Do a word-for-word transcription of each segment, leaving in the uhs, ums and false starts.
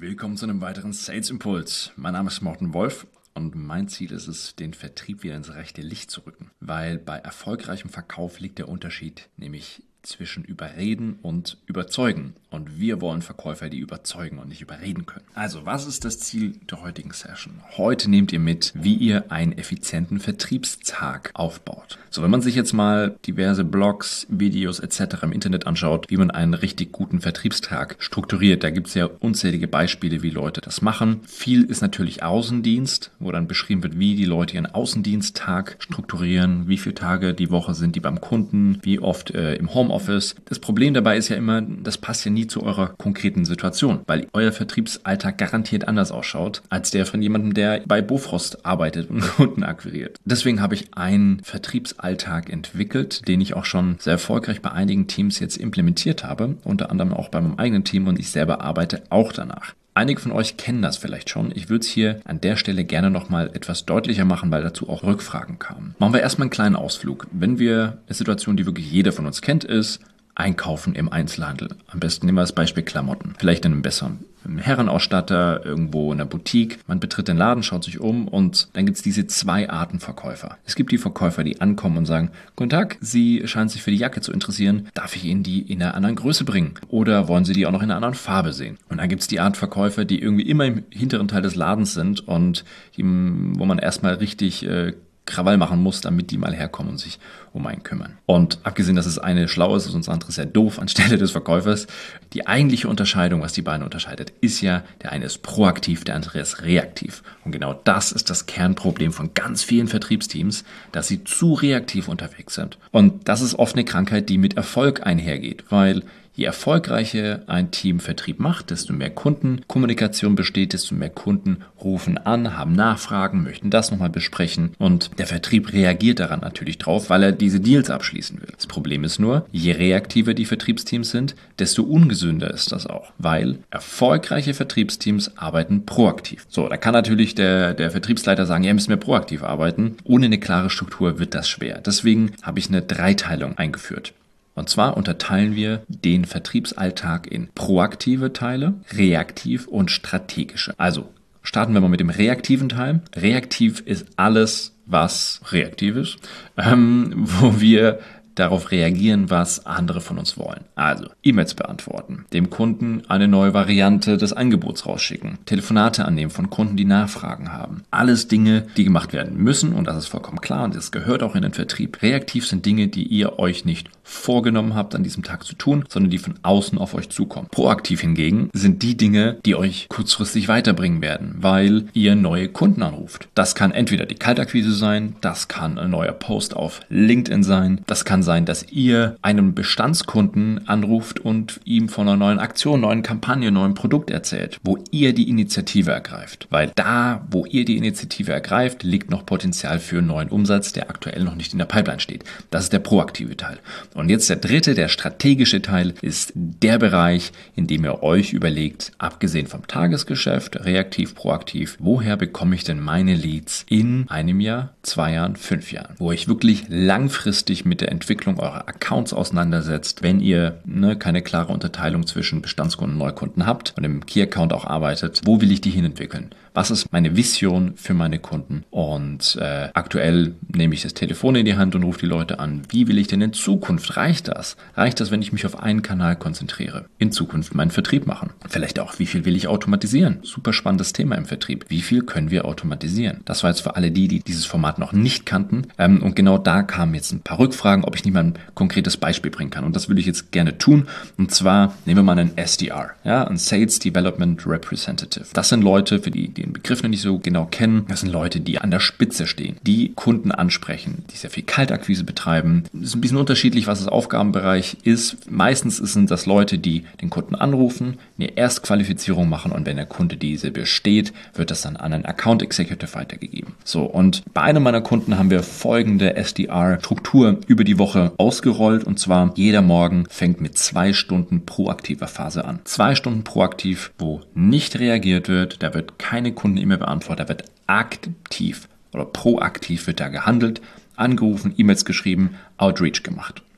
Willkommen zu einem weiteren Sales Impuls. Mein Name ist Morten Wolf und mein Ziel ist es, den Vertrieb wieder ins rechte Licht zu rücken. Weil bei erfolgreichem Verkauf liegt der Unterschied, nämlich zwischen überreden und überzeugen. Und wir wollen Verkäufer, die überzeugen und nicht überreden können. Also, was ist das Ziel der heutigen Session? Heute nehmt ihr mit, wie ihr einen effizienten Vertriebstag aufbaut. So, wenn man sich jetzt mal diverse Blogs, Videos et cetera im Internet anschaut, wie man einen richtig guten Vertriebstag strukturiert, da gibt es ja unzählige Beispiele, wie Leute das machen. Viel ist natürlich Außendienst, wo dann beschrieben wird, wie die Leute ihren Außendiensttag strukturieren, wie viele Tage die Woche sind die beim Kunden, wie oft äh, im Homeoffice. Das Problem dabei ist ja immer, das passt ja nie zu eurer konkreten Situation, weil euer Vertriebsalltag garantiert anders ausschaut, als der von jemandem, der bei Bofrost arbeitet und Kunden akquiriert. Deswegen habe ich einen Vertriebsalltag entwickelt, den ich auch schon sehr erfolgreich bei einigen Teams jetzt implementiert habe, unter anderem auch bei meinem eigenen Team, und ich selber arbeite auch danach. Einige von euch kennen das vielleicht schon. Ich würde es hier an der Stelle gerne nochmal etwas deutlicher machen, weil dazu auch Rückfragen kamen. Machen wir erstmal einen kleinen Ausflug. Wenn wir eine Situation, die wirklich jeder von uns kennt, ist Einkaufen im Einzelhandel. Am besten nehmen wir das Beispiel Klamotten. Vielleicht in einem besseren Herrenausstatter, irgendwo in der Boutique. Man betritt den Laden, schaut sich um und dann gibt es diese zwei Arten Verkäufer. Es gibt die Verkäufer, die ankommen und sagen, guten Tag, Sie scheinen sich für die Jacke zu interessieren. Darf ich Ihnen die in einer anderen Größe bringen? Oder wollen Sie die auch noch in einer anderen Farbe sehen? Und dann gibt es die Art Verkäufer, die irgendwie immer im hinteren Teil des Ladens sind und die, wo man erstmal richtig äh, Krawall machen muss, damit die mal herkommen und sich um einen kümmern. Und abgesehen, dass es eine schlau ist und das andere ist ja doof anstelle des Verkäufers, die eigentliche Unterscheidung, was die beiden unterscheidet, ist ja, der eine ist proaktiv, der andere ist reaktiv. Und genau das ist das Kernproblem von ganz vielen Vertriebsteams, dass sie zu reaktiv unterwegs sind. Und das ist oft eine Krankheit, die mit Erfolg einhergeht, weil je erfolgreicher ein Team Vertrieb macht, desto mehr Kundenkommunikation besteht, desto mehr Kunden rufen an, haben Nachfragen, möchten das nochmal besprechen und der Vertrieb reagiert daran natürlich drauf, weil er diese Deals abschließen will. Das Problem ist nur, je reaktiver die Vertriebsteams sind, desto ungesünder ist das auch, weil erfolgreiche Vertriebsteams arbeiten proaktiv. So, da kann natürlich der, der Vertriebsleiter sagen, ja, müssen wir proaktiv arbeiten. Ohne eine klare Struktur wird das schwer. Deswegen habe ich eine Dreiteilung eingeführt. Und zwar unterteilen wir den Vertriebsalltag in proaktive Teile, reaktiv und strategische. Also starten wir mal mit dem reaktiven Teil. Reaktiv ist alles, was reaktiv ist, ähm, wo wir darauf reagieren, was andere von uns wollen. Also E-Mails beantworten, dem Kunden eine neue Variante des Angebots rausschicken, Telefonate annehmen von Kunden, die Nachfragen haben. Alles Dinge, die gemacht werden müssen, und das ist vollkommen klar und das gehört auch in den Vertrieb. Reaktiv sind Dinge, die ihr euch nicht vorgenommen habt, an diesem Tag zu tun, sondern die von außen auf euch zukommen. Proaktiv hingegen sind die Dinge, die euch kurzfristig weiterbringen werden, weil ihr neue Kunden anruft. Das kann entweder die Kaltakquise sein, das kann ein neuer Post auf LinkedIn sein, das kann sein, dass ihr einen Bestandskunden anruft und ihm von einer neuen Aktion, neuen Kampagne, neuen Produkt erzählt, wo ihr die Initiative ergreift. Weil da, wo ihr die Initiative ergreift, liegt noch Potenzial für neuen Umsatz, der aktuell noch nicht in der Pipeline steht. Das ist der proaktive Teil. Und jetzt der dritte, der strategische Teil, ist der Bereich, in dem ihr euch überlegt, abgesehen vom Tagesgeschäft, reaktiv, proaktiv, woher bekomme ich denn meine Leads in einem Jahr, zwei Jahren, fünf Jahren? Wo ich wirklich langfristig mit der Entwicklung eurer Accounts auseinandersetzt, wenn ihr ne, keine klare Unterteilung zwischen Bestandskunden und Neukunden habt und im Key-Account auch arbeitet, wo will ich die hinentwickeln? Was ist meine Vision für meine Kunden? Und äh, aktuell nehme ich das Telefon in die Hand und rufe die Leute an. Wie will ich denn in Zukunft? Reicht das? Reicht das, wenn ich mich auf einen Kanal konzentriere? In Zukunft meinen Vertrieb machen? Vielleicht auch, wie viel will ich automatisieren? Super spannendes Thema im Vertrieb. Wie viel können wir automatisieren? Das war jetzt für alle die, die dieses Format noch nicht kannten. Ähm, und genau da kamen jetzt ein paar Rückfragen, ob ich nicht mal ein konkretes Beispiel bringen kann. Und das würde ich jetzt gerne tun. Und zwar nehmen wir mal einen S D R, ja, ein Sales Development Representative. Das sind Leute, für die, die den Begriff noch nicht so genau kennen. Das sind Leute, die an der Spitze stehen, die Kunden ansprechen, die sehr viel Kaltakquise betreiben. Es ist ein bisschen unterschiedlich, was das Aufgabenbereich ist. Meistens sind das Leute, die den Kunden anrufen, eine Erstqualifizierung machen und wenn der Kunde diese besteht, wird das dann an einen Account Executive weitergegeben. So, und bei einem meiner Kunden haben wir folgende S D R-Struktur über die Woche ausgerollt, und zwar jeder Morgen fängt mit zwei Stunden proaktiver Phase an. Zwei Stunden proaktiv, wo nicht reagiert wird, da wird keine Kunden-E-Mail beantwortet, da wird aktiv oder proaktiv wird da gehandelt, angerufen, E-Mails geschrieben, Outreach gemacht.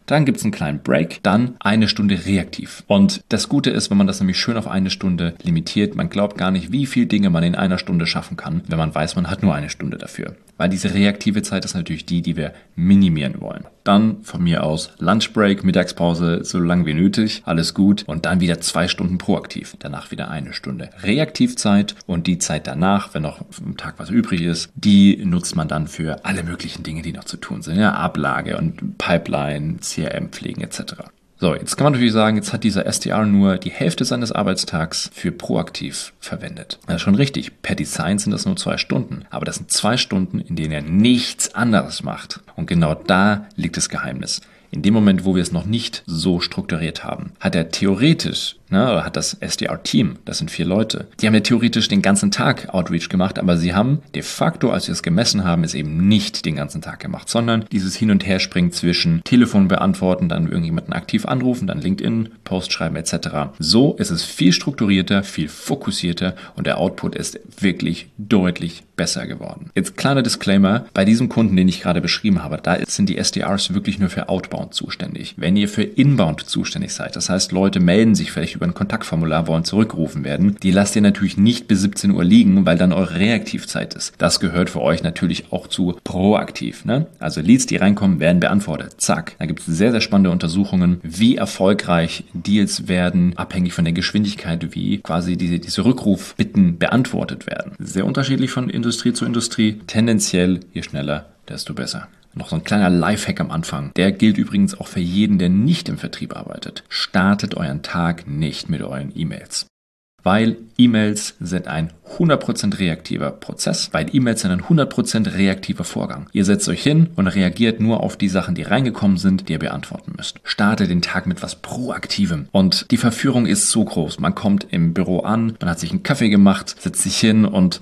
Dann gibt es einen kleinen Break, dann eine Stunde reaktiv. Und das Gute ist, wenn man das nämlich schön auf eine Stunde limitiert, man glaubt gar nicht, wie viele Dinge man in einer Stunde schaffen kann, wenn man weiß, man hat nur eine Stunde dafür. Weil diese reaktive Zeit ist natürlich die, die wir minimieren wollen. Dann von mir aus Lunchbreak, Mittagspause, so lang wie nötig, alles gut. Und dann wieder zwei Stunden proaktiv. Danach wieder eine Stunde Reaktivzeit und die Zeit danach, wenn noch am Tag was übrig ist, die nutzt man dann für alle möglichen Dinge, die noch zu tun sind. Ja, Ablage und Pipeline, C R M pflegen et cetera. So, jetzt kann man natürlich sagen, jetzt hat dieser S D R nur die Hälfte seines Arbeitstags für proaktiv verwendet. Das ist schon richtig. Per Design sind das nur zwei Stunden. Aber das sind zwei Stunden, in denen er nichts anderes macht. Und genau da liegt das Geheimnis. In dem Moment, wo wir es noch nicht so strukturiert haben, hat er theoretisch, ne, oder hat das S D R-Team, das sind vier Leute, die haben ja theoretisch den ganzen Tag Outreach gemacht, aber sie haben de facto, als wir es gemessen haben, es eben nicht den ganzen Tag gemacht, sondern dieses Hin- und Herspringen zwischen Telefon beantworten, dann irgendjemanden aktiv anrufen, dann LinkedIn, Post schreiben et cetera. So ist es viel strukturierter, viel fokussierter und der Output ist wirklich deutlich besser geworden. Jetzt kleiner Disclaimer, bei diesem Kunden, den ich gerade beschrieben habe, da sind die S D Rs wirklich nur für Outbound zuständig. Wenn ihr für Inbound zuständig seid, das heißt, Leute melden sich vielleicht über ein Kontaktformular, wollen zurückgerufen werden, die lasst ihr natürlich nicht bis siebzehn Uhr liegen, weil dann eure Reaktivzeit ist. Das gehört für euch natürlich auch zu proaktiv. Ne? Also Leads, die reinkommen, werden beantwortet. Zack. Da gibt es sehr, sehr spannende Untersuchungen, wie erfolgreich Deals werden, abhängig von der Geschwindigkeit, wie quasi diese, diese Rückrufbitten beantwortet werden. Sehr unterschiedlich von Industrie zu Industrie. Tendenziell, je schneller, desto besser. Noch so ein kleiner Lifehack am Anfang. Der gilt übrigens auch für jeden, der nicht im Vertrieb arbeitet. Startet euren Tag nicht mit euren E-Mails. Weil E-Mails sind ein hundert Prozent reaktiver Prozess, weil E-Mails sind ein hundert Prozent reaktiver Vorgang. Ihr setzt euch hin und reagiert nur auf die Sachen, die reingekommen sind, die ihr beantworten müsst. Startet den Tag mit was Proaktivem. Und die Verführung ist so groß. Man kommt im Büro an, man hat sich einen Kaffee gemacht, setzt sich hin und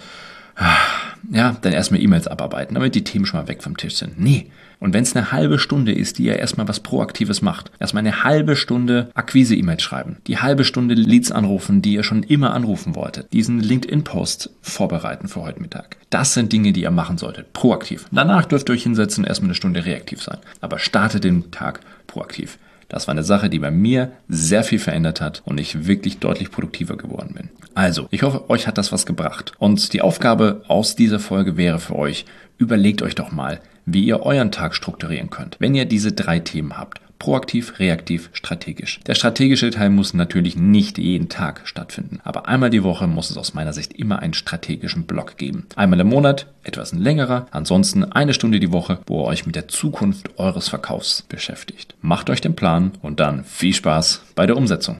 ja, dann erstmal E-Mails abarbeiten, damit die Themen schon mal weg vom Tisch sind. Nee. Und wenn es eine halbe Stunde ist, die ihr erstmal was Proaktives macht, erstmal eine halbe Stunde Akquise-E-Mails schreiben, die halbe Stunde Leads anrufen, die ihr schon immer anrufen wolltet, diesen LinkedIn-Post vorbereiten für heute Mittag. Das sind Dinge, die ihr machen solltet, proaktiv. Danach dürft ihr euch hinsetzen und erstmal eine Stunde reaktiv sein. Aber startet den Tag proaktiv. Das war eine Sache, die bei mir sehr viel verändert hat und ich wirklich deutlich produktiver geworden bin. Also, ich hoffe, euch hat das was gebracht. Und die Aufgabe aus dieser Folge wäre für euch, überlegt euch doch mal, wie ihr euren Tag strukturieren könnt, wenn ihr diese drei Themen habt. Proaktiv, reaktiv, strategisch. Der strategische Teil muss natürlich nicht jeden Tag stattfinden, aber einmal die Woche muss es aus meiner Sicht immer einen strategischen Block geben. Einmal im Monat, etwas ein längerer, ansonsten eine Stunde die Woche, wo ihr euch mit der Zukunft eures Verkaufs beschäftigt. Macht euch den Plan und dann viel Spaß bei der Umsetzung.